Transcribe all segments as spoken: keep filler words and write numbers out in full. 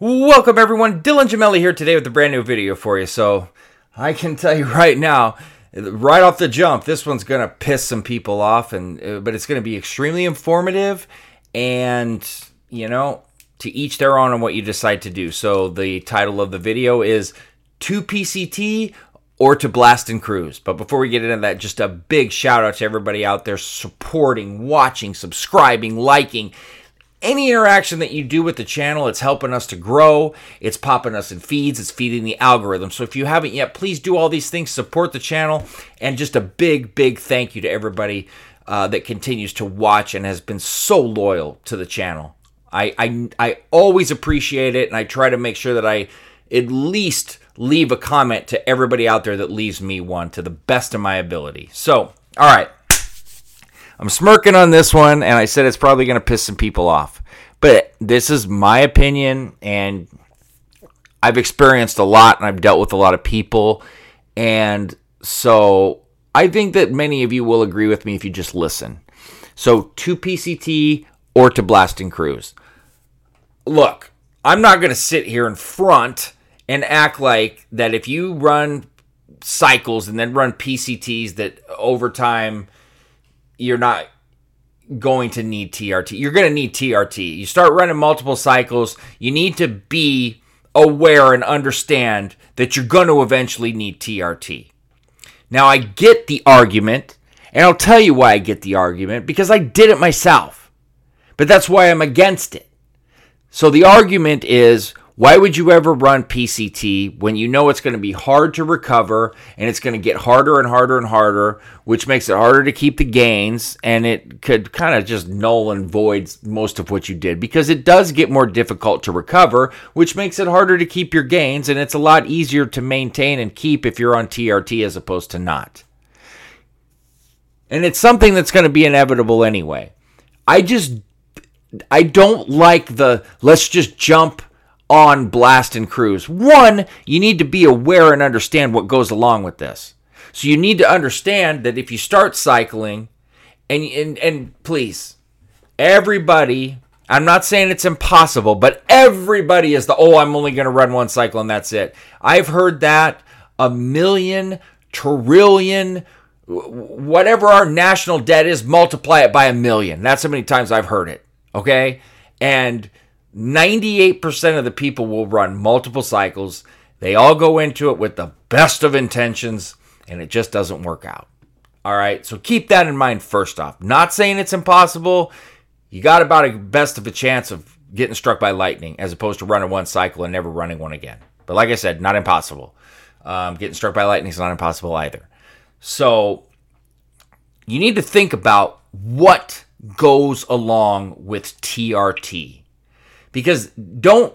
Welcome everyone, Dylan Gemelli here today with a brand new video for you. So I can tell you right now, right off the jump, this one's gonna piss some people off, and uh, but it's gonna be extremely informative, and you know, to each their own on what you decide to do. So the title of the video is to P C T or to Blast and Cruise. But before we get into that, just a big shout out to everybody out there supporting, watching, subscribing, liking. Any interaction that you do with the channel, it's helping us to grow. It's popping us in feeds. It's feeding the algorithm. So if you haven't yet, please do all these things. Support the channel. And just a big, big thank you to everybody uh, that continues to watch and has been so loyal to the channel. I, I, I always appreciate it, and I try to make sure that I at least leave a comment to everybody out there that leaves me one to the best of my ability. So, all right. I'm smirking on this one, and I said it's probably going to piss some people off. But this is my opinion, and I've experienced a lot, and I've dealt with a lot of people. And so I think that many of you will agree with me if you just listen. So to P C T or to Blast and Cruise. Look, I'm not going to sit here in front and act like that if you run cycles and then run P C Ts that over time you're not going to need T R T. You're going to need T R T. You start running multiple cycles, you need to be aware and understand that you're going to eventually need T R T. Now, I get the argument, and I'll tell you why I get the argument, because I did it myself. But that's why I'm against it. So the argument is, why would you ever run P C T when you know it's going to be hard to recover and it's going to get harder and harder and harder, which makes it harder to keep the gains, and it could kind of just null and void most of what you did, because it does get more difficult to recover, which makes it harder to keep your gains, and it's a lot easier to maintain and keep if you're on T R T as opposed to not. And it's something that's going to be inevitable anyway. I just, I don't like the let's just jump on Blast and Cruise. One, you need to be aware and understand what goes along with this. So you need to understand that if you start cycling, and and, and please, everybody, I'm not saying it's impossible, but everybody is the, oh, I'm only going to run one cycle and that's it. I've heard that a million, trillion, whatever our national debt is, multiply it by a million. That's how many times I've heard it, okay? And ninety-eight percent of the people will run multiple cycles. They all go into it with the best of intentions, and it just doesn't work out. All right, so keep that in mind first off. Not saying it's impossible. You got about a best of a chance of getting struck by lightning as opposed to running one cycle and never running one again. But like I said, not impossible. Um, getting struck by lightning is not impossible either. So you need to think about what goes along with T R T. Because don't,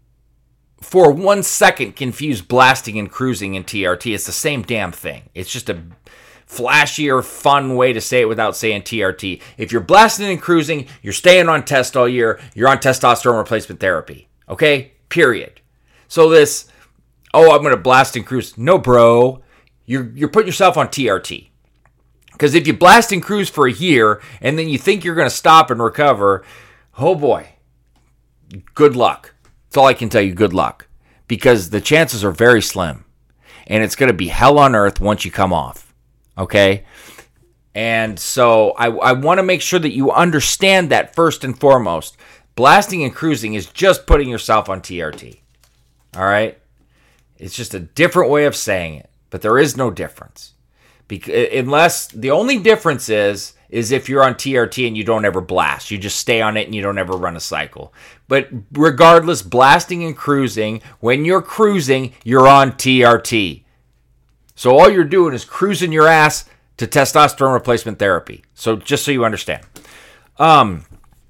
for one second, confuse blasting and cruising and T R T. It's the same damn thing. It's just a flashier, fun way to say it without saying T R T. If you're blasting and cruising, you're staying on test all year. You're on testosterone replacement therapy. Okay? Period. So this, oh, I'm going to blast and cruise. No, bro. You're, you're putting yourself on T R T. Because if you blast and cruise for a year, and then you think you're going to stop and recover, oh boy. Good luck. That's all I can tell you. Good luck. Because the chances are very slim. And it's going to be hell on earth once you come off. Okay? And so I, I want to make sure that you understand that first and foremost. Blasting and cruising is just putting yourself on T R T. All right? It's just a different way of saying it. But there is no difference. Because, unless the only difference is... is if you're on T R T and you don't ever blast. You just stay on it and you don't ever run a cycle. But regardless, blasting and cruising, when you're cruising, you're on T R T. So all you're doing is cruising your ass to testosterone replacement therapy. So just so you understand. Um,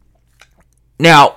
now,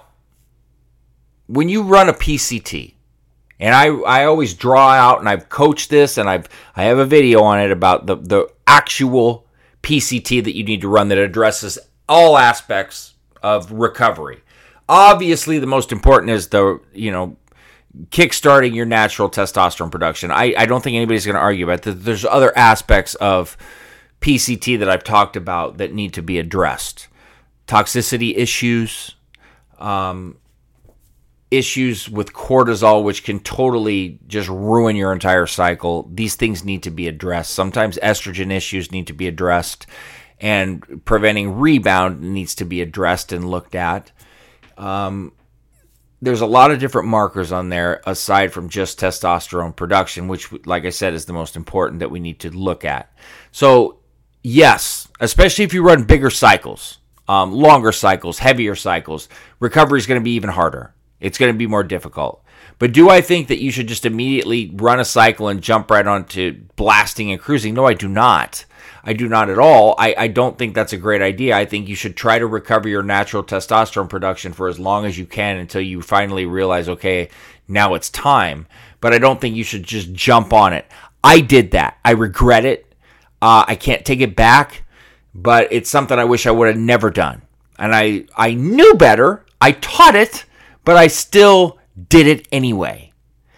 when you run a P C T, and I, I always draw out, and I've coached this, and I've I have a video on it about the, the actual P C T that you need to run that addresses all aspects of recovery. Obviously, the most important is the, you know, kickstarting your natural testosterone production. I, I don't think anybody's going to argue about that. There's other aspects of P C T that I've talked about that need to be addressed. Toxicity issues, um, issues with cortisol, which can totally just ruin your entire cycle. These things need to be addressed. Sometimes estrogen issues need to be addressed, and preventing rebound needs to be addressed and looked at. Um, there's a lot of different markers on there aside from just testosterone production, which, like I said, is the most important that we need to look at. So, yes, especially if you run bigger cycles, um, longer cycles, heavier cycles, recovery is going to be even harder. It's going to be more difficult. But do I think that you should just immediately run a cycle and jump right onto blasting and cruising? No, I do not. I do not at all. I, I don't think that's a great idea. I think you should try to recover your natural testosterone production for as long as you can until you finally realize, okay, now it's time. But I don't think you should just jump on it. I did that. I regret it. Uh, I can't take it back, but it's something I wish I would have never done. And I, I knew better. I taught it. But I still did it anyway.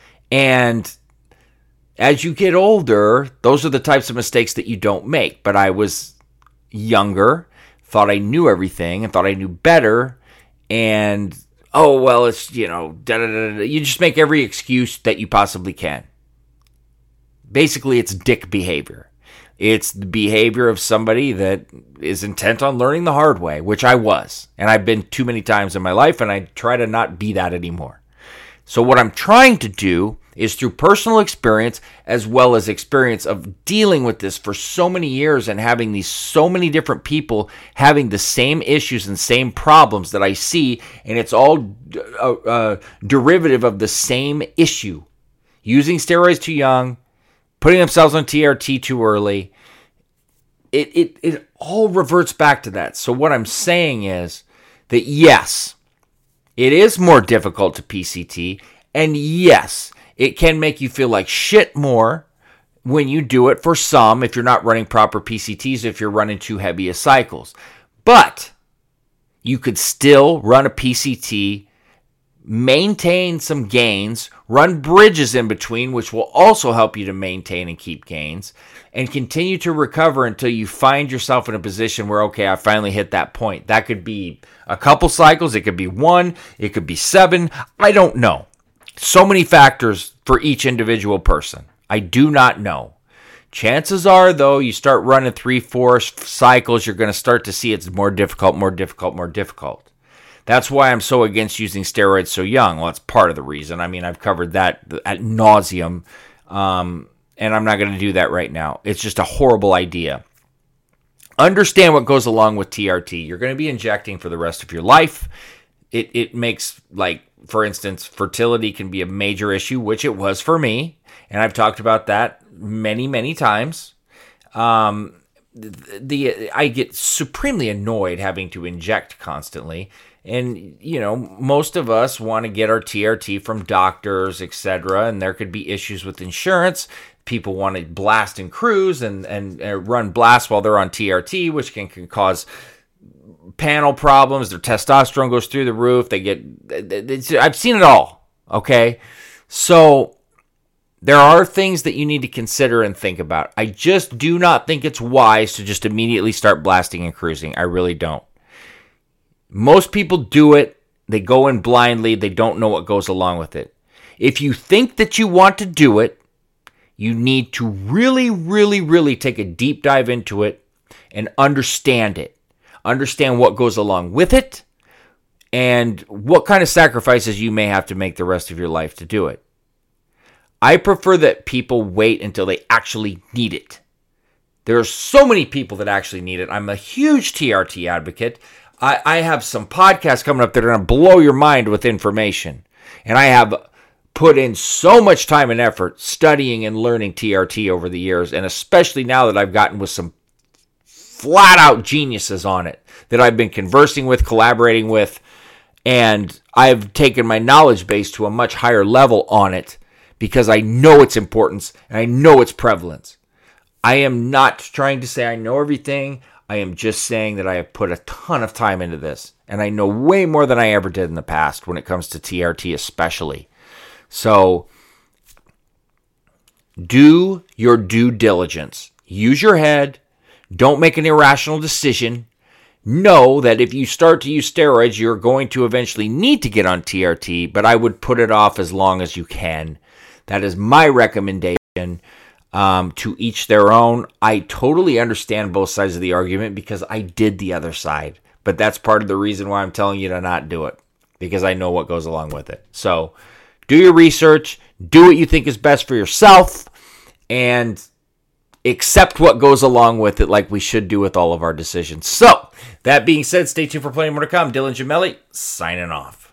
And as you get older, those are the types of mistakes that you don't make. But I was younger, thought I knew everything, and thought I knew better. And, oh, well, it's, you know, da da da da. You just make every excuse that you possibly can. Basically, it's dick behavior. It's the behavior of somebody that is intent on learning the hard way, which I was. And I've been too many times in my life, and I try to not be that anymore. So what I'm trying to do is through personal experience as well as experience of dealing with this for so many years and having these so many different people having the same issues and same problems that I see, and it's all uh, uh, derivative of the same issue. Using steroids too young, putting themselves on T R T too early, it, it it all reverts back to that. So what I'm saying is that yes, it is more difficult to P C T, and yes, it can make you feel like shit more when you do it for some, if you're not running proper P C Ts, if you're running too heavy of cycles. But you could still run a P C T, maintain some gains, run bridges in between, which will also help you to maintain and keep gains, and continue to recover until you find yourself in a position where, okay, I finally hit that point. That could be a couple cycles, it could be one, it could be seven, I don't know. So many factors for each individual person. I do not know. Chances are, though, you start running three, four cycles, you're going to start to see it's more difficult, more difficult, more difficult. That's why I'm so against using steroids so young. Well, that's part of the reason. I mean, I've covered that ad nauseum, um, and I'm not going to do that right now. It's just a horrible idea. Understand what goes along with T R T. You're going to be injecting for the rest of your life. It it makes, like, for instance, fertility can be a major issue, which it was for me, and I've talked about that many, many times. Um, the, the I get supremely annoyed having to inject constantly. And, you know, most of us want to get our T R T from doctors, et cetera, and there could be issues with insurance. People want to blast and cruise and, and, and run blasts while they're on T R T, which can, can cause panel problems. Their testosterone goes through the roof. They get, it's, I've seen it all, okay? So there are things that you need to consider and think about. I just do not think it's wise to just immediately start blasting and cruising. I really don't. Most people do it. They go in blindly. They don't know what goes along with it. If you think that you want to do it, you need to really, really, really take a deep dive into it and understand it. Understand what goes along with it and what kind of sacrifices you may have to make the rest of your life to do it. I prefer that people wait until they actually need it. There are so many people that actually need it. I'm a huge T R T advocate. I, I have some podcasts coming up that are going to blow your mind with information. And I have put in so much time and effort studying and learning T R T over the years, and especially now that I've gotten with some flat-out geniuses on it that I've been conversing with, collaborating with, and I've taken my knowledge base to a much higher level on it because I know its importance and I know its prevalence. I am not trying to say I know everything. I am just saying that I have put a ton of time into this, and I know way more than I ever did in the past when it comes to T R T especially. So, do your due diligence. Use your head. Don't make an irrational decision. know that if you start to use steroids, you're going to eventually need to get on T R T, but I would put it off as long as you can. That is my recommendation. Um, to each their own. I totally understand both sides of the argument because I did the other side, but that's part of the reason why I'm telling you to not do it, because I know what goes along with it. So do your research, do what you think is best for yourself, and accept what goes along with it like we should do with all of our decisions. So, that being said, stay tuned for plenty more to come. Dylan Gemelli, signing off.